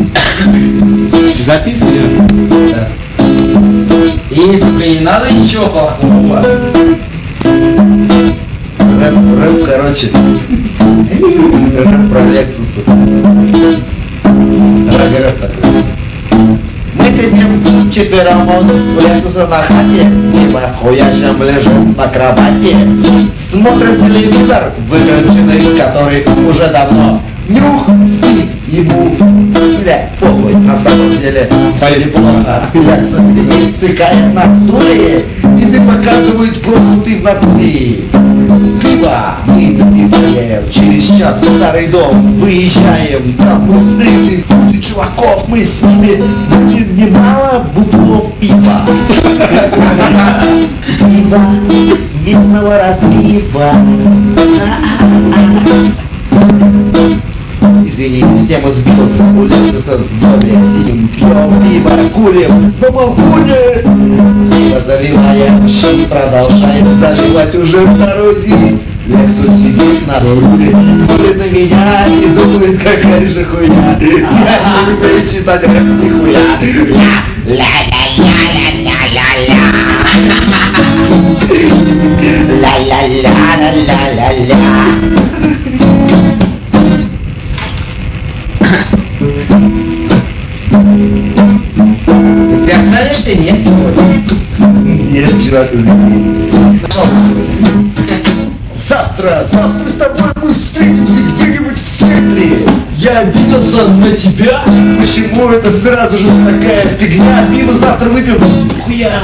Записывали? Да. И только не надо ничего плохого. Рэп, короче. Рэп про Лексусы. Рэп такой. Мы сидим четвером у Лексуса на хате, типа хуячим лежим на кровати. Смотрим телевизор, выключенный, который уже давно. Нюх, спит, ему, блядь, похуй, на самом деле, неплохо. Лексус сидит, втыкает на стуле, и ты показывает пробу в натуре. Пиво мы допиваем, через час в старый дом выезжаем. Там мы встретим кучу чуваков, мы с ними выпьем немало бутылок пива. Пиво, местного разлива. Извини, тема сбился, у Лексуса в доме сидим, пьем пиво, курим, но мы хули. Пиво заливаем, щит продолжаем заливать уже второй день. Лексус сидит на стуле, смотрит на меня и думает, какая же хуйня. Я не умею читать рэп, нихуя. Ла-ла-ла-ла-ла-ла-ла-ла-ла. Ты останешься? Нет, сегодня? Нет, чувак, извини. Завтра с тобой мы встретимся где-нибудь в центре. Я обиделся на тебя. Почему это сразу же такая фигня? Пиво завтра выпьем. Хуя.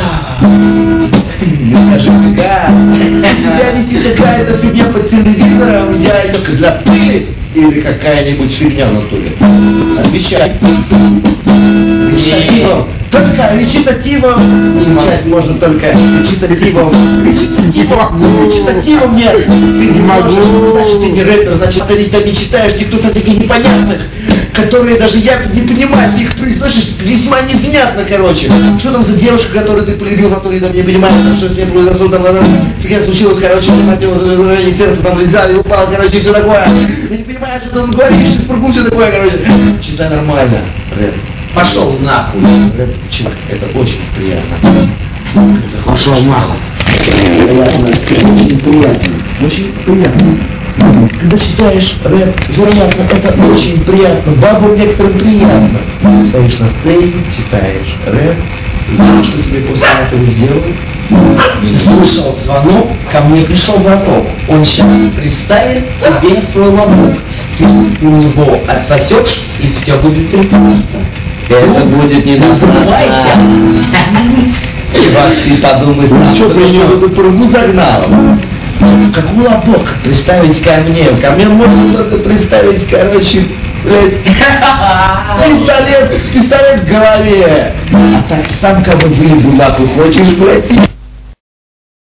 Не скажи фига. Тебя висит какая-то фигня по телевизором. Я только для пыли. Или какая-нибудь фигня в натуре. Отвечай. Речитативом. Только речитативом. Начать можно только речитативом. Речитативом нет. Ты не могу. Значит, ты не рэпер, значит, ты не читаешь диктуфа таких непонятных, которые даже я не понимаю. Ты их произносишь весьма невнятно, короче. Что там за девушка, которую ты полюбил, которую там не понимаешь, что с ней произошло, там фигня случилась, короче, сердце там взяли, упало, короче, все такое. Я не понимаю, что ты там говоришь, все такое, короче. Читай нормально, рэп. Пошел нахуй. Рэп, чувак, это очень приятно. Пошел нахуй. Приятно, очень приятно. Очень приятно. Когда читаешь рэп, вероятно, это очень приятно. Бабу некоторым приятно. Стоишь на сцене, читаешь рэп, знаешь, что тебе после этого сделают. Слушал звонок, ко мне пришел браток. Он сейчас представит тебе свой лобок. Ты у него отсосешь, и все будет прекрасно. Это будет не называйся. Чувак, ты подумай сам, что ты меня в эту трубу загнал. Какой лобок представить ко мне? Ко мне можно только представить, короче, блядь, пистолет в голове. А так сам кого вылезу нахуй хочешь, блядь?